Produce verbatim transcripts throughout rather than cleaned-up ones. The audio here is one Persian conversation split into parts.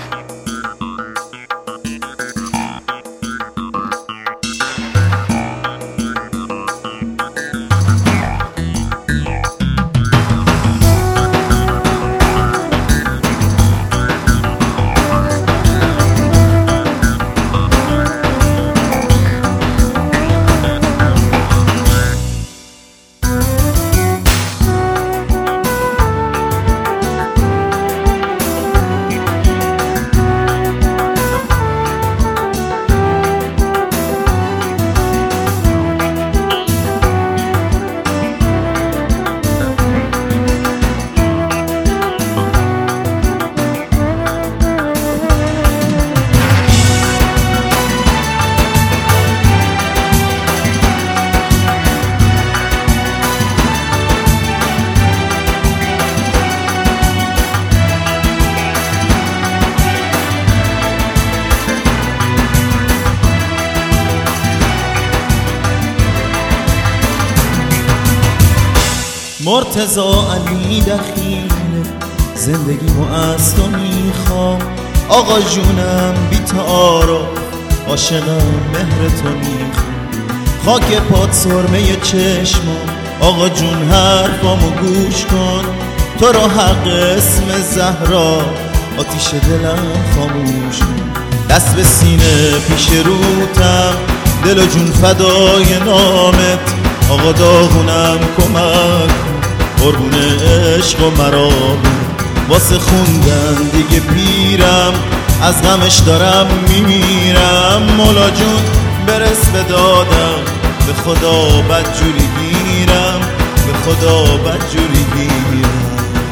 مرتضی علی دخیل زندگیمو از تو میخوام، آقا جونم بی تعارف عاشقم مهر تو میخوام. خاک پات سرمه چشمام، آقا جون حرفامو گوش کن. تو رو حق اسم زهرا آتیش دلم خاموش کن. دست به سینه پیش روتم، دل و جون فدای نامت. آقا داغونم کمک قربون عشق و مرام، واسه خوندن دیگه پیرم، از غمش دارم میمیرم. مولا جون برس به دادم، به خدا بدجوری گیرم، به خدا بدجوری گیرم.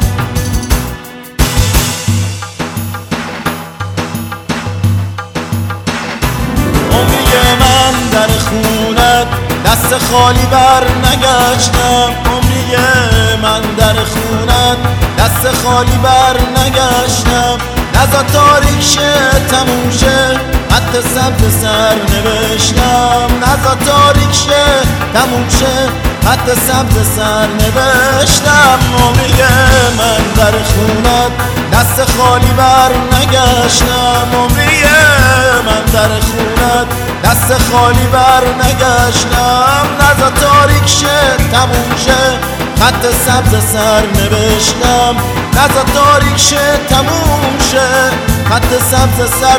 عمری من در خونت دست خالی بر نگشتم، عمری من در خونت دست خالی بر نگشتم. نزا تاریک شه تموم شه خط سبز سر نوشتم، نزا تاریک شه تموم شه خط سبز سر نوشتم. عمری من در خونت دست خالی بر نگشتم، عمری من در خونت دست خالی بر نگشتم. نزا تاریک شه تموم شه خط سبز سر نوشتم، نزا تاریک شه تموم شه خط سبز سر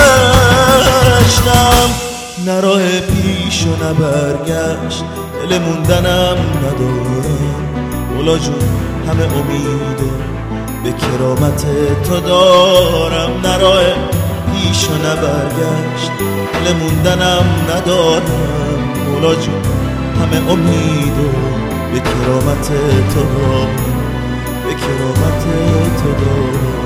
نوشتم. نه راه پیش و نه برگشت، دل موندنم ندارم. مولا جون همه امیده به کرامت تو دارم. نه راه پیش و نه برگشت، دل موندنم ندارم. مولا جون همه امیده به کرامت تو دارم، به کرامت تو دارم.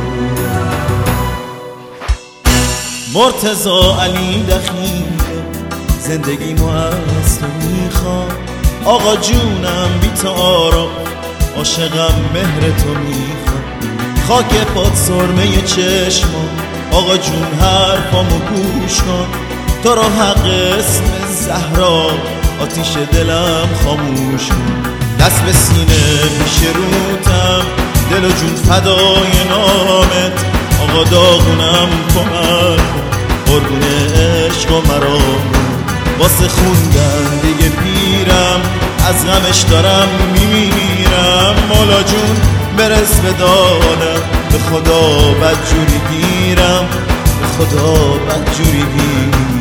مرتضی علی دخیل زندگیمو از تو میخوام، آقا جونم بی تعارف عاشقم مهر تو میخوام. خاک پات سرمه چشمام، آقا جون حرفامو گوش کن. تو رو حق اسم زهرا آتیش دلم خاموش کن. دست به سینه پیش روتم، دل و جون فدای نامت. آقا داغونم کمک قربون عشق و مرام، واسه خوندن دیگه پیرم، از غمش دارم میمیرم. مولا جون برس به دادم، به خدا بدجوری گیرم، به خدا بدجوری گیرم.